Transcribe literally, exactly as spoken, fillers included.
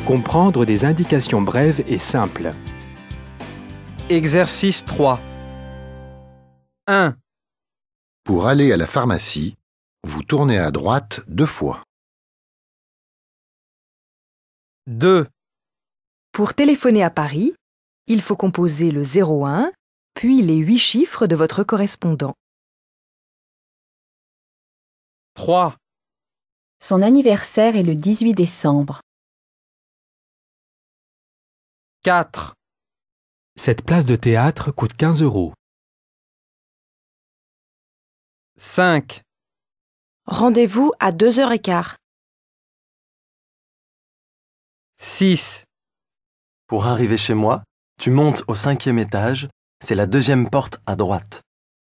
Comprendre des indications brèves et simples. Exercice trois. un. Pour aller à la pharmacie, vous tournez à droite deux fois. deux. Pour téléphoner à Paris, il faut composer le zéro un, puis les huit chiffres de votre correspondant. trois. Son anniversaire est le dix-huit décembre. quatre. Cette place de théâtre coûte quinze euros. cinq. Rendez-vous à deux heures quinze. six. Pour arriver chez moi, tu montes au cinquième étage, c'est la deuxième porte à droite.